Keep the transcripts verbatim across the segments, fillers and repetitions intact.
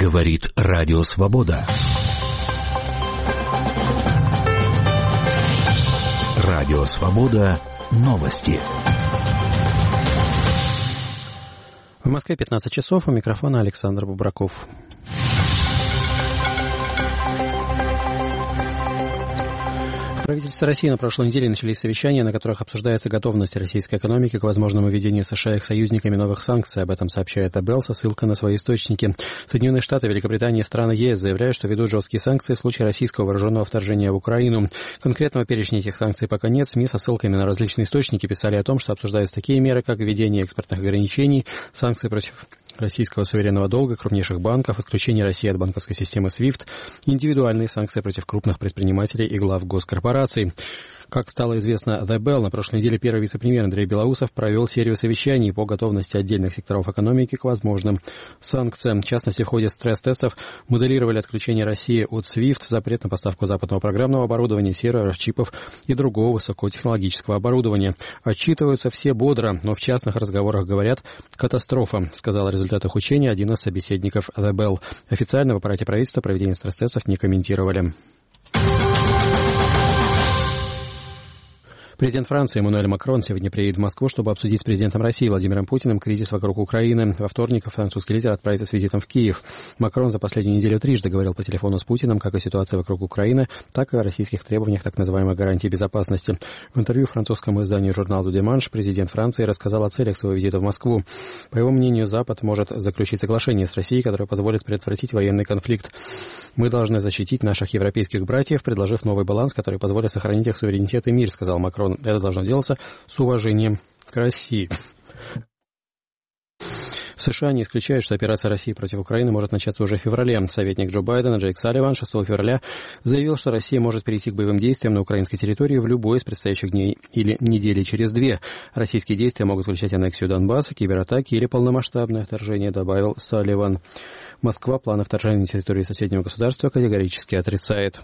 Говорит Радио Свобода. Радио Свобода. Новости. В Москве пятнадцать часов. У микрофона Александр Бубраков. В правительстве России на прошлой неделе начались совещания, на которых обсуждается готовность российской экономики к возможному введению США и их союзниками новых санкций. Об этом сообщает АБЭЛ со ссылкой на свои источники. Соединенные Штаты, Великобритания и страны ЕС заявляют, что ведут жесткие санкции в случае российского вооруженного вторжения в Украину. Конкретного перечня этих санкций пока нет. СМИ со ссылками на различные источники писали о том, что обсуждаются такие меры, как введение экспортных ограничений, санкции против российского суверенного долга, крупнейших банков, отключение России от банковской системы свифт, индивидуальные санкции против крупных предпринимателей и глав госкорпораций. Как стало известно The Bell, на прошлой неделе первый вице-премьер Андрей Белоусов провел серию совещаний по готовности отдельных секторов экономики к возможным санкциям. В частности, в ходе стресс-тестов моделировали отключение России от свифт, запрет на поставку западного программного оборудования, серверов, чипов и другого высокотехнологического оборудования. Отчитываются все бодро, но в частных разговорах говорят «катастрофа», сказал о результатах учения один из собеседников The Bell. Официально в аппарате правительства проведение стресс-тестов не комментировали. Президент Франции Эммануэль Макрон сегодня приедет в Москву, чтобы обсудить с президентом России Владимиром Путиным кризис вокруг Украины. Во вторник французский лидер отправится с визитом в Киев. Макрон за последнюю неделю трижды говорил по телефону с Путиным как о ситуации вокруг Украины, так и о российских требованиях так называемой гарантии безопасности. В интервью французскому изданию журналу «Деманш» президент Франции рассказал о целях своего визита в Москву. По его мнению, Запад может заключить соглашение с Россией, которое позволит предотвратить военный конфликт. «Мы должны защитить наших европейских братьев, предложив новый баланс, который позволит сохранить их суверенитет и мир», сказал Макрон. Это должно делаться с уважением к России. В США не исключают, что операция России против Украины может начаться уже в феврале. Советник Джо Байдена Джейк Салливан шестого февраля заявил, что Россия может перейти к боевым действиям на украинской территории в любой из предстоящих дней или недели через две. Российские действия могут включать аннексию Донбасса, кибератаки или полномасштабное вторжение, добавил Салливан. Москва планы вторжения на территории соседнего государства категорически отрицает.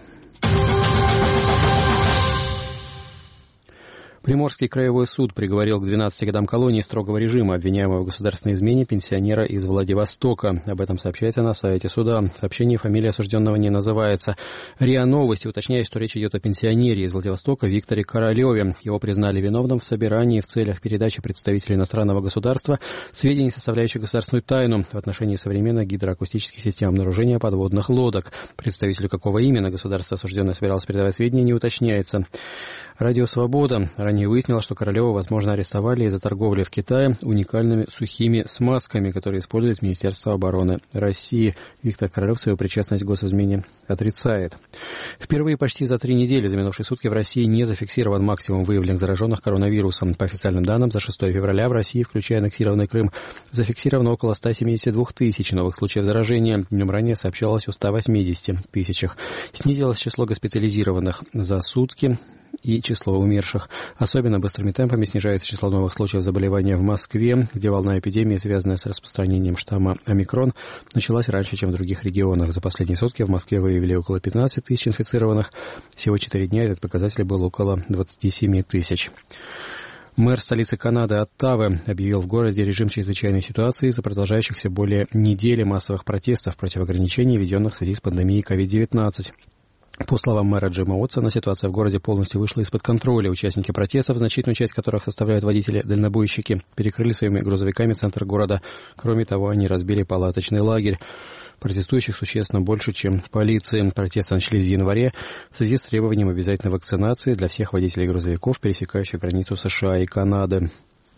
Приморский краевой суд приговорил к двенадцати годам колонии строгого режима обвиняемого в государственной измене пенсионера из Владивостока. Об этом сообщается на сайте суда. В сообщении фамилия осужденного не называется. РИА Новости уточняет, что речь идет о пенсионере из Владивостока Викторе Королеве. Его признали виновным в собирании в целях передачи представителей иностранного государства сведений, составляющих государственную тайну в отношении современных гидроакустических систем обнаружения подводных лодок. Представителю какого именно государства осужденный собирался передавать сведения, не уточняется. Радио «Свобода» ранее выяснила, что Королева, возможно, арестовали из-за торговли в Китае уникальными сухими смазками, которые использует Министерство обороны России. Виктор Королев свою причастность к госизмене отрицает. Впервые почти за три недели за минувшие сутки в России не зафиксирован максимум выявленных зараженных коронавирусом. По официальным данным, за шестого февраля в России, включая аннексированный Крым, зафиксировано около ста семидесяти двух тысяч новых случаев заражения. Днем ранее сообщалось о ста восьмидесяти тысячах. Снизилось число госпитализированных за сутки и число умерших. Особенно быстрыми темпами снижается число новых случаев заболевания в Москве, где волна эпидемии, связанная с распространением штамма омикрон, началась раньше, чем в других регионах. За последние сутки в Москве выявили около пятнадцати тысяч инфицированных. Всего четыре дня этот показатель был около двадцати семи тысяч. Мэр столицы Канады Оттавы объявил в городе режим чрезвычайной ситуации из-за продолжающихся более недели массовых протестов против ограничений, введенных в связи с пандемией ковид девятнадцать. По словам мэра Джима Уотсона, ситуация в городе полностью вышла из-под контроля. Участники протестов, значительную часть которых составляют водители-дальнобойщики, перекрыли своими грузовиками центр города. Кроме того, они разбили палаточный лагерь. Протестующих существенно больше, чем полиции. Протесты начались в январе в связи с требованием обязательной вакцинации для всех водителей грузовиков, пересекающих границу США и Канады.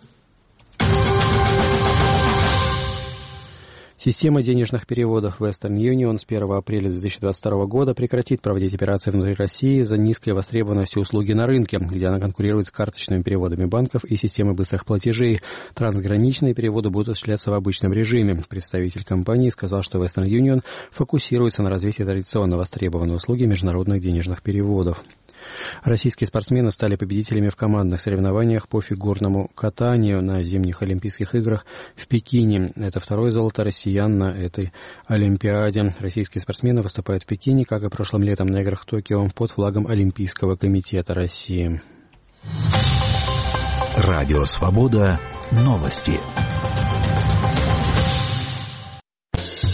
Система денежных переводов Western Union с первого апреля две тысячи двадцать второго года прекратит проводить операции внутри России из-за низкой востребованности услуги на рынке, где она конкурирует с карточными переводами банков и системой быстрых платежей. Трансграничные переводы будут осуществляться в обычном режиме. Представитель компании сказал, что Western Union фокусируется на развитии традиционно востребованной услуги международных денежных переводов. Российские спортсмены стали победителями в командных соревнованиях по фигурному катанию на зимних Олимпийских играх в Пекине. Это второе золото россиян на этой Олимпиаде. Российские спортсмены выступают в Пекине, как и прошлым летом на играх Токио, под флагом Олимпийского комитета России. Радио «Свобода». Новости.